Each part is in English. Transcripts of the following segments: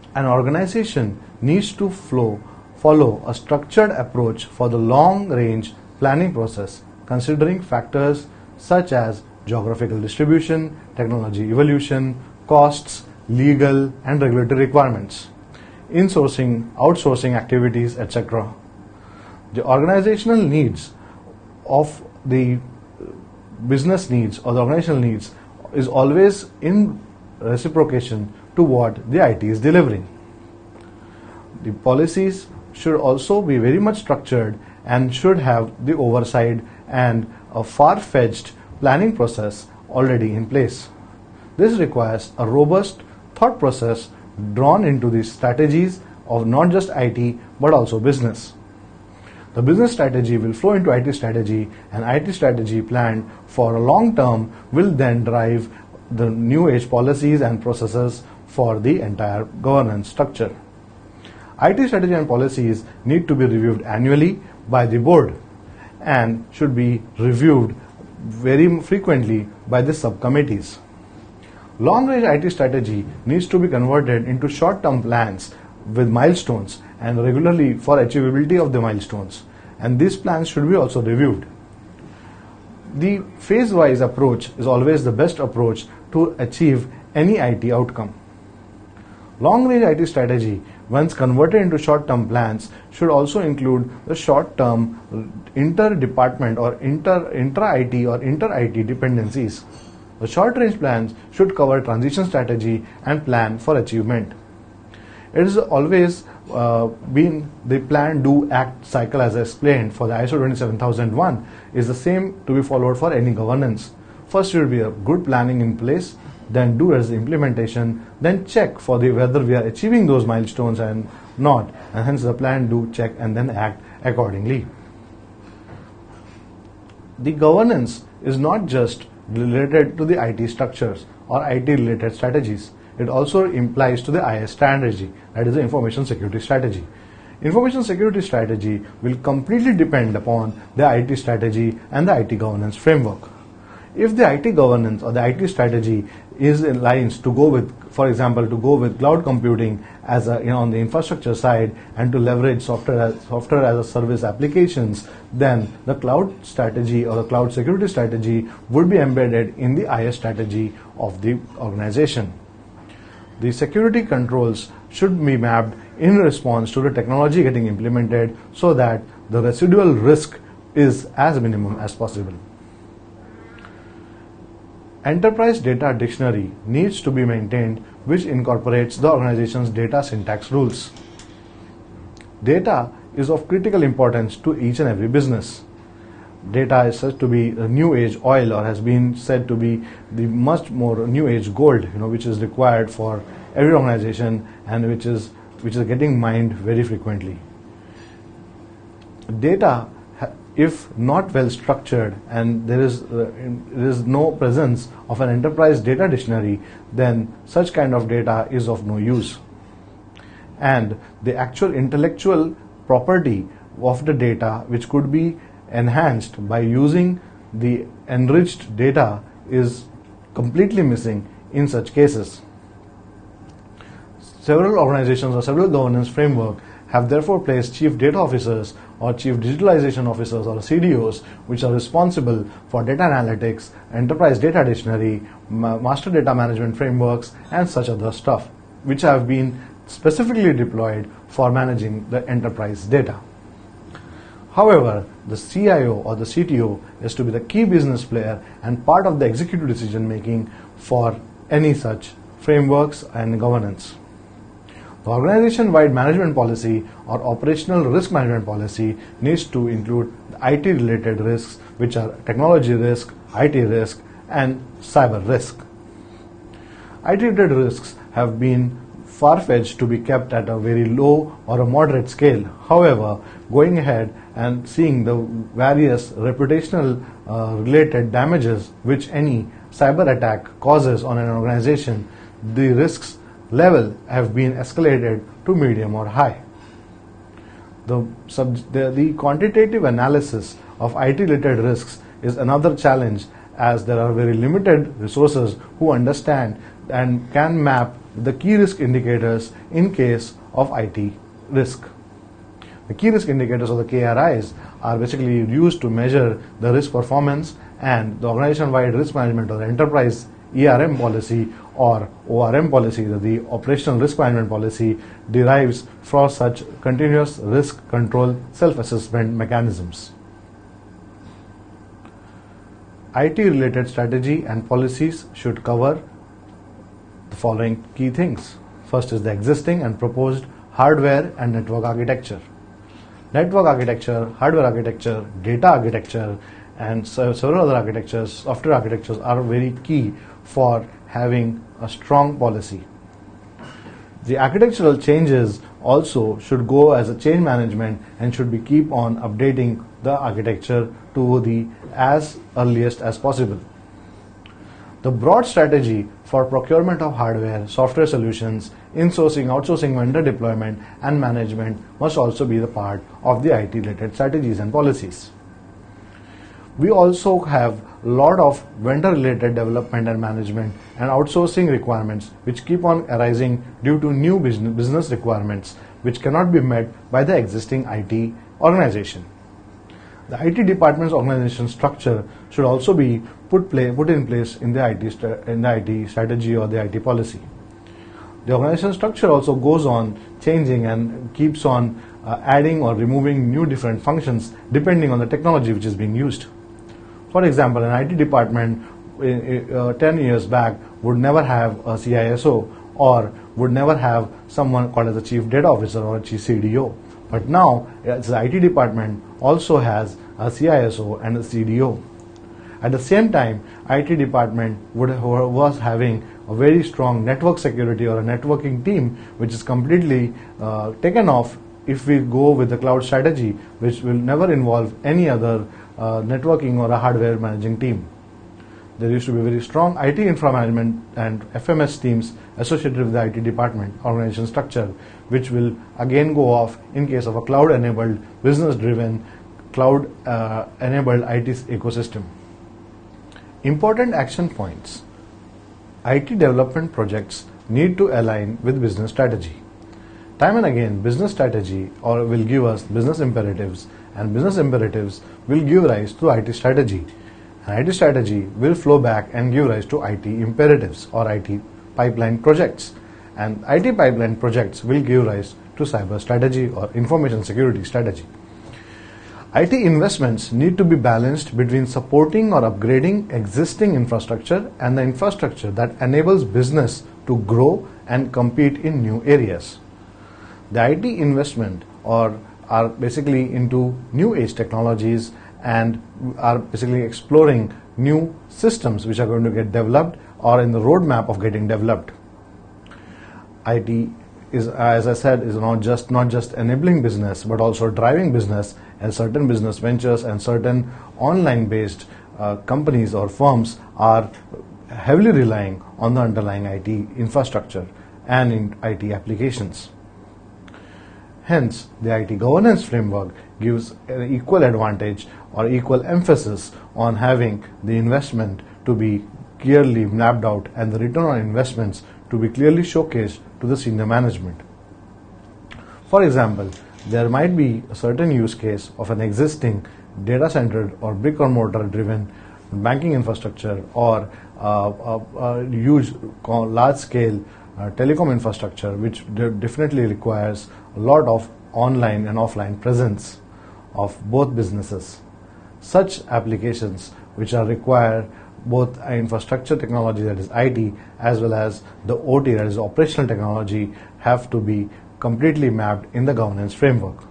An organization needs to follow a structured approach for the long-range planning process, considering factors such as geographical distribution, technology evolution, costs, legal and regulatory requirements, insourcing, outsourcing activities, etc. The organizational needs of the business needs or the organizational needs is always in reciprocation to what the IT is delivering. The policies should also be very much structured and should have the oversight and a far-fetched planning process already in place. This requires a robust thought process drawn into the strategies of not just IT but also business. The business strategy will flow into IT strategy, and IT strategy planned for a long term will then drive the new age policies and processes for the entire governance structure. IT strategy and policies need to be reviewed annually by the board and should be reviewed very frequently by the subcommittees. Long-range IT strategy needs to be converted into short-term plans with milestones and regularly for achievability of the milestones, and these plans should be also reviewed. The phase-wise approach is always the best approach to achieve any IT outcome. Long-range IT strategy, once converted into short-term plans, should also include the short-term inter-department or intra-IT or inter-IT dependencies. The short-range plans should cover transition strategy and plan for achievement. It has always been the plan, do, act cycle, as I explained for the ISO 27001 is the same to be followed for any governance. First should be a good planning in place, then do as the implementation, then check for whether we are achieving those milestones and not, and hence the plan, do, check, and then act accordingly. The governance is not just related to the IT structures or IT related strategies. It also implies to the IS strategy, that is the information security strategy. Information security strategy will completely depend upon the IT strategy and the IT governance framework. If the IT governance or the IT strategy is in lines to go with, for example, to go with cloud computing as on the infrastructure side and to leverage software as a service applications, then the cloud strategy or the cloud security strategy would be embedded in the IS strategy of the organization. The security controls should be mapped in response to the technology getting implemented so that the residual risk is as minimum as possible. Enterprise data dictionary needs to be maintained, which incorporates the organization's data syntax rules. Data is of critical importance to each and every business. Data is said to be a new age oil, or has been said to be the much more new age gold, which is required for every organization and which is getting mined very frequently. Data, if not well structured and there is no presence of an enterprise data dictionary, then such kind of data is of no use. And the actual intellectual property of the data, which could be enhanced by using the enriched data, is completely missing in such cases. Several organizations or several governance frameworks have therefore placed chief data officers or chief digitalization officers or CDOs, which are responsible for data analytics, enterprise data dictionary, master data management frameworks, and such other stuff, which have been specifically deployed for managing the enterprise data. However, the CIO or the CTO is to be the key business player and part of the executive decision making for any such frameworks and governance. The organization-wide management policy or operational risk management policy needs to include IT-related risks, which are technology risk, IT risk, and cyber risk. IT-related risks have been far-fetched to be kept at a very low or a moderate scale. However, going ahead and seeing the various reputational related damages which any cyber attack causes on an organization, the risks level have been escalated to medium or high. The quantitative analysis of IT-related risks is another challenge, as there are very limited resources who understand and can map the key risk indicators in case of IT risk. The key risk indicators, or the KRIs, are basically used to measure the risk performance, and the organization-wide risk management or enterprise ERM policy or ORM policy, the operational risk management policy, derives from such continuous risk control self-assessment mechanisms. IT-related strategy and policies should cover the following key things. First is the existing and proposed hardware and network architecture. Network architecture, hardware architecture, data architecture, and several other architectures, software architectures, are very key for having a strong policy. The architectural changes also should go as a change management and should be keep on updating the architecture to the as earliest as possible. The broad strategy for procurement of hardware, software solutions, insourcing, outsourcing, vendor deployment and management must also be the part of the IT related strategies and policies. We also have a lot of vendor related development and management and outsourcing requirements which keep on arising due to new business requirements which cannot be met by the existing IT organization. The IT department's organization structure should also be put in place in the IT strategy or the IT policy. The organization structure also goes on changing and keeps on adding or removing new different functions depending on the technology which is being used. For example, an IT department 10 years back would never have a CISO or would never have someone called as a chief data officer or a chief CDO. But now the IT department also has a CISO and a CDO. At the same time, IT department was having a very strong network security or a networking team which is completely taken off if we go with the cloud strategy, which will never involve any other networking or a hardware managing team. There used to be very strong IT infra management and FMS teams associated with the IT department organization structure, which will again go off in case of a cloud-enabled, business-driven, cloud-enabled IT ecosystem. Important action points. IT development projects need to align with business strategy. Time and again, business strategy will give us business imperatives, and business imperatives will give rise to IT strategy. And IT strategy will flow back and give rise to IT imperatives or IT pipeline projects. And IT pipeline projects will give rise to cyber strategy or information security strategy. IT investments need to be balanced between supporting or upgrading existing infrastructure and the infrastructure that enables business to grow and compete in new areas. The IT investment are basically into new age technologies and are basically exploring new systems which are going to get developed or in the roadmap of getting developed. IT is, as I said, is not just enabling business but also driving business, and certain business ventures and certain online based companies or firms are heavily relying on the underlying IT infrastructure and in IT applications. Hence, the IT governance framework gives an equal advantage or equal emphasis on having the investment to be clearly mapped out and the return on investments to be clearly showcased to the senior management. For example, there might be a certain use case of an existing data-centered or brick-and-mortar driven banking infrastructure or a huge large-scale telecom infrastructure which definitely requires a lot of online and offline presence of both businesses. Such applications which are require both infrastructure technology, that is IT, as well as the OT, that is operational technology, have to be completely mapped in the governance framework.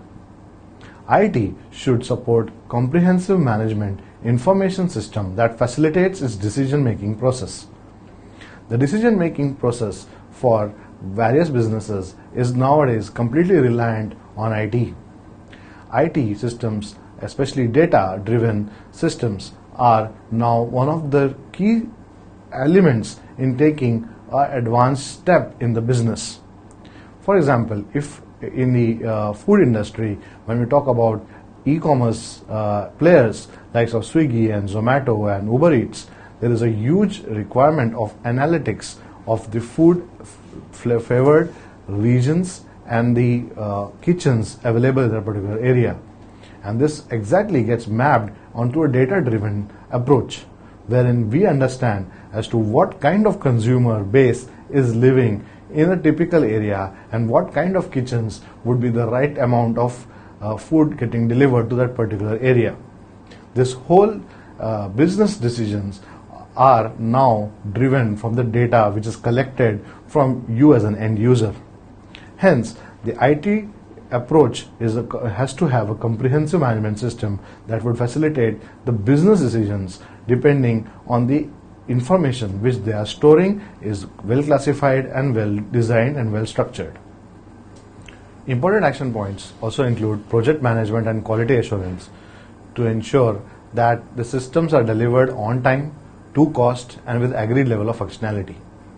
IT should support comprehensive management information system that facilitates its decision-making process. The decision-making process for various businesses is nowadays completely reliant on IT. IT systems, especially data-driven systems, are now one of the key elements in taking an advanced step in the business. For example, if in the food industry, when we talk about e-commerce players like Swiggy and Zomato and Uber Eats, there is a huge requirement of analytics of the food favored regions and the kitchens available in a particular area. And this exactly gets mapped onto a data-driven approach, wherein we understand as to what kind of consumer base is living in a typical area and what kind of kitchens would be the right amount of food getting delivered to that particular area. This whole business decisions are now driven from the data which is collected from you as an end user. Hence, the IT approach has to have a comprehensive management system that would facilitate the business decisions depending on the information which they are storing is well classified and well designed and well structured. Important action points also include project management and quality assurance to ensure that the systems are delivered on time, to cost, and with agreed level of functionality.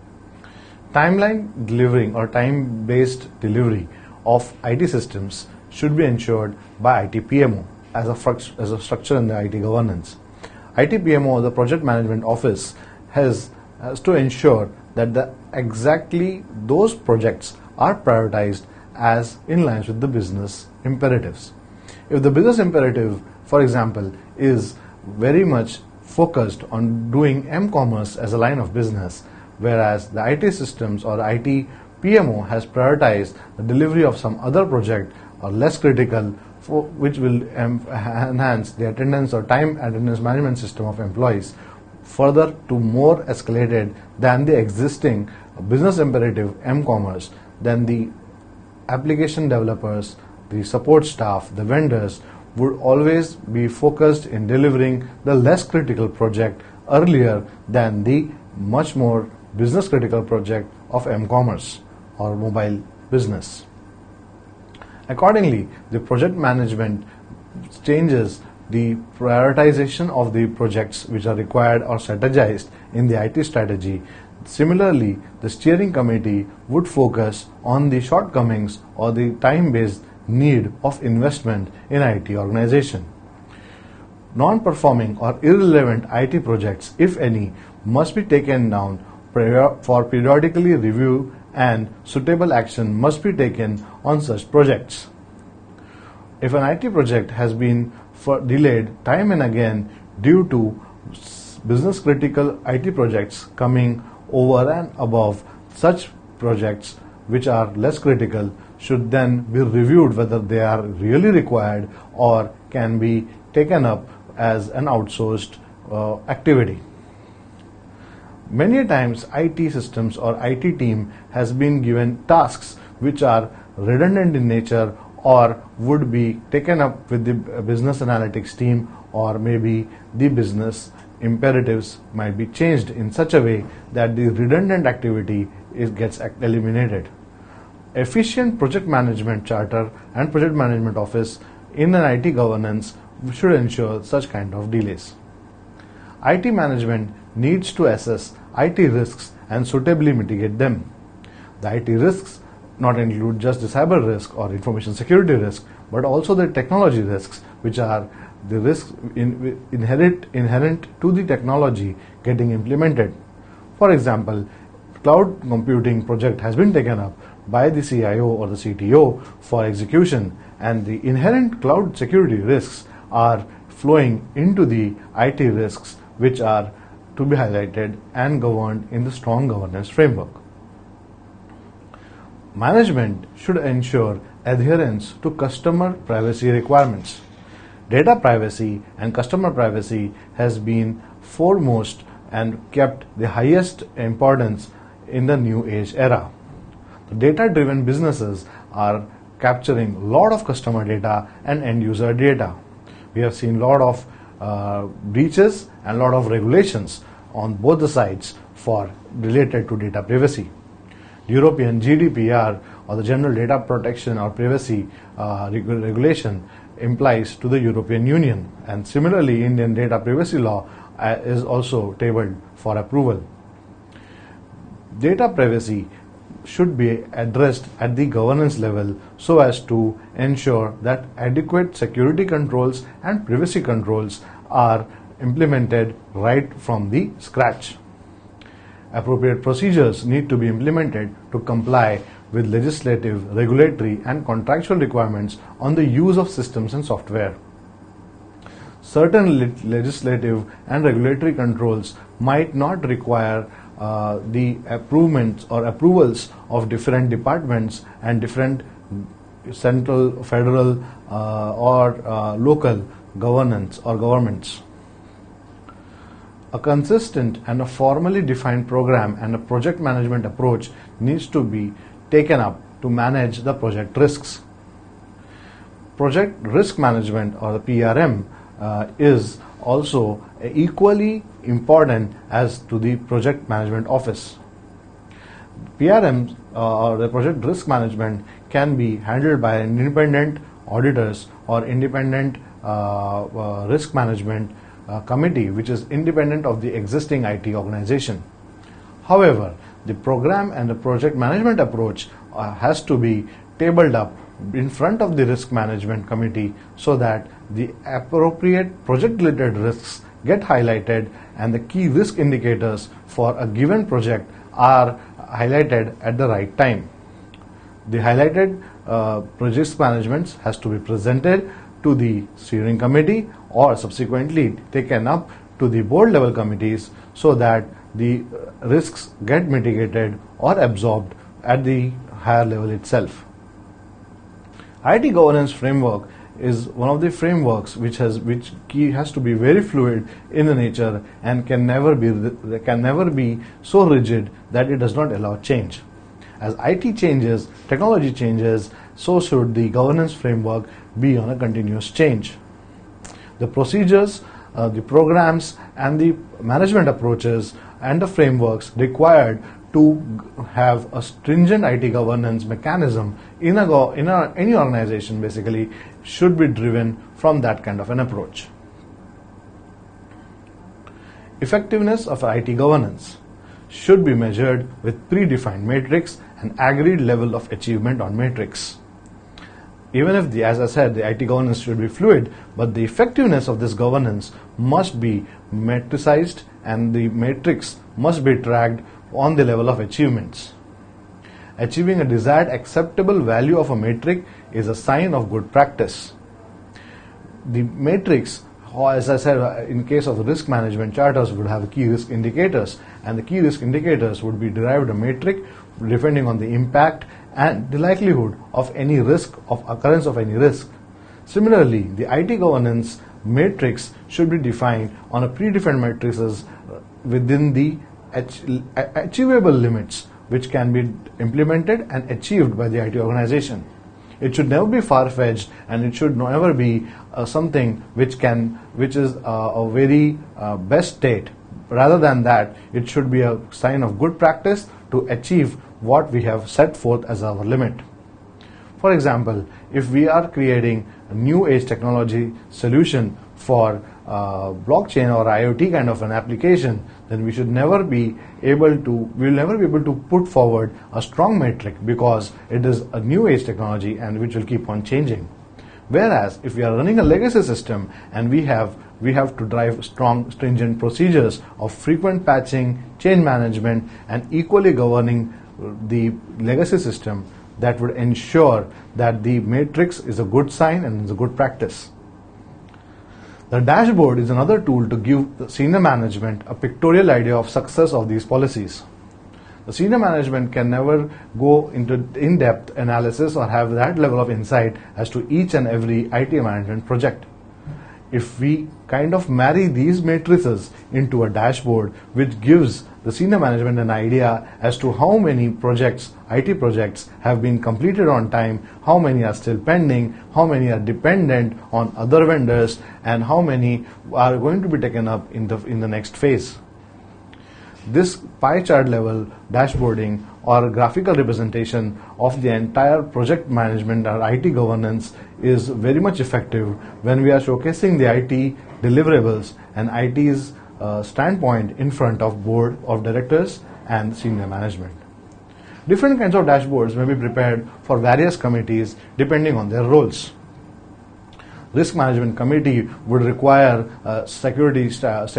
Timeline delivering or time-based delivery of IT systems should be ensured by IT PMO as a structure in the IT governance. IT PMO, the project management office, has to ensure that exactly those projects are prioritized as in line with the business imperatives. If the business imperative, for example, is very much focused on doing m-commerce as a line of business, whereas the IT systems or IT PMO has prioritized the delivery of some other project or less critical, which will enhance the attendance or time attendance management system of employees further to more escalated than the existing business imperative m-commerce, then the application developers, the support staff, the vendors would always be focused in delivering the less critical project earlier than the much more business critical project of m-commerce or mobile business. Accordingly, the project management changes the prioritization of the projects which are required or strategized in the IT strategy. Similarly, the steering committee would focus on the shortcomings or the time-based need of investment in IT organization. Non-performing or irrelevant IT projects, if any, must be taken down for periodically review, and suitable action must be taken on such projects. If an IT project has been delayed time and again due to business critical IT projects coming over and above, such projects which are less critical should then be reviewed whether they are really required or can be taken up as an outsourced activity. Many times IT systems or IT team has been given tasks which are redundant in nature or would be taken up with the business analytics team, or maybe the business imperatives might be changed in such a way that the redundant activity gets eliminated. Efficient project management charter and project management office in an IT governance should ensure such kind of delays. IT management needs to assess IT risks and suitably mitigate them. The IT risks not include just the cyber risk or information security risk, but also the technology risks, which are the risks inherent to the technology getting implemented. For example, cloud computing project has been taken up by the CIO or the CTO for execution, and the inherent cloud security risks are flowing into the IT risks, which are to be highlighted and governed in the strong governance framework. Management should ensure adherence to customer privacy requirements. Data privacy and customer privacy has been foremost and kept the highest importance in the new age era. The data-driven businesses are capturing a lot of customer data and end user data. We have seen a lot of breaches and a lot of regulations on both the sides related to data privacy. European GDPR, or the General Data Protection or Privacy Regulation, implies to the European Union, and similarly Indian Data Privacy Law is also tabled for approval. Data privacy should be addressed at the governance level so as to ensure that adequate security controls and privacy controls are implemented right from the scratch. Appropriate procedures need to be implemented to comply with legislative, regulatory, and contractual requirements on the use of systems and software. Certain legislative and regulatory controls might not require the approvals of different departments and different central, federal, or local governance or governments. A consistent and a formally defined program and a project management approach needs to be taken up to manage the project risks. Project risk management, or the PRM, is also equally important as to the project management office. PRM, or the project risk management, can be handled by independent auditors or independent risk management committee, which is independent of the existing IT organization. However, the program and the project management approach has to be tabled up in front of the risk management committee so that the appropriate project-related risks get highlighted and the key risk indicators for a given project are highlighted at the right time. The highlighted project management has to be presented to the steering committee or subsequently taken up to the board level committees so that the risks get mitigated or absorbed at the higher level itself. IT governance framework is one of the frameworks which has to be very fluid in the nature and can never be so rigid that it does not allow change. As IT changes, technology changes, so should the governance framework be on a continuous change. The procedures, the programs, and the management approaches and the frameworks required to have a stringent IT governance mechanism in any organization basically should be driven from that kind of an approach. Effectiveness of IT governance should be measured with predefined metrics and agreed level of achievement on metrics. Even if, as I said, the IT governance should be fluid, but the effectiveness of this governance must be metricized and the metrics must be tracked on the level of achievements. Achieving a desired acceptable value of a metric is a sign of good practice. The matrix, as I said, in case of risk management charters, would have key risk indicators, and the key risk indicators would be derived a metric depending on the impact and the likelihood of any risk, of occurrence of any risk. Similarly, the IT governance matrix should be defined on a predefined matrices within the achievable limits which can be implemented and achieved by the IT organization. It should never be far-fetched, and it should never be something which is a very best state. Rather than that, it should be a sign of good practice to achieve what we have set forth as our limit. For example, if we are creating a new age technology solution for blockchain or IoT kind of an application, then we will never be able to put forward a strong metric because it is a new age technology and which will keep on changing. Whereas if we are running a legacy system and we have to drive strong, stringent procedures of frequent patching, change management, and equally governing the legacy system, that would ensure that the matrix is a good sign and is a good practice. The dashboard is another tool to give the senior management a pictorial idea of success of these policies. The senior management can never go into in-depth analysis or have that level of insight as to each and every IT management project. If we kind of marry these matrices into a dashboard which gives the senior management an idea as to how many projects, IT projects, have been completed on time, how many are still pending, how many are dependent on other vendors, and how many are going to be taken up in the next phase. This pie chart level dashboarding or graphical representation of the entire project management or IT governance is very much effective when we are showcasing the IT deliverables and IT's standpoint in front of board of directors and senior management. Different kinds of dashboards may be prepared for various committees depending on their roles. Risk Management Committee would require securities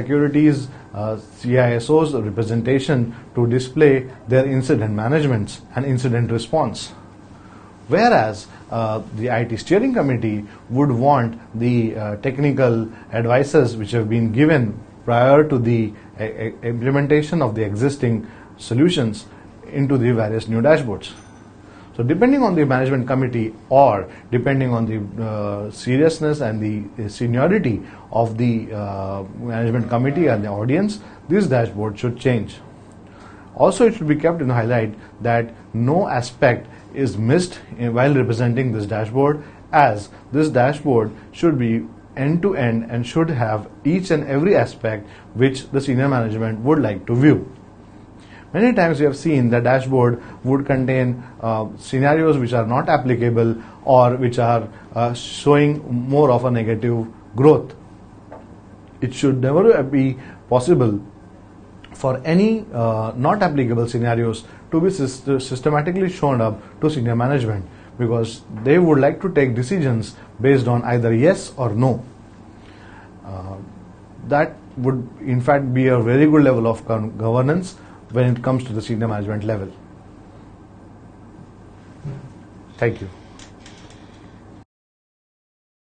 CISO's representation to display their incident management and incident response. Whereas the IT Steering Committee would want the technical advices which have been given prior to the implementation of the existing solutions into the various new dashboards. So depending on the management committee or depending on the seriousness and the seniority of the management committee and the audience, this dashboard should change. Also, it should be kept in highlight that no aspect is missed while representing this dashboard, as this dashboard should be end-to-end and should have each and every aspect which the senior management would like to view. Many times we have seen the dashboard would contain scenarios which are not applicable or which are showing more of a negative growth. It should never be possible for any not applicable scenarios to be systematically shown up to senior management, because they would like to take decisions based on either yes or no. That would in fact be a very good level of governance when it comes to the senior management level. Thank you.